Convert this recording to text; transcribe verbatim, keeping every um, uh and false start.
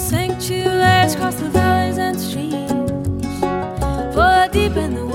sanctuaries cross the valleys and streams, for deep in the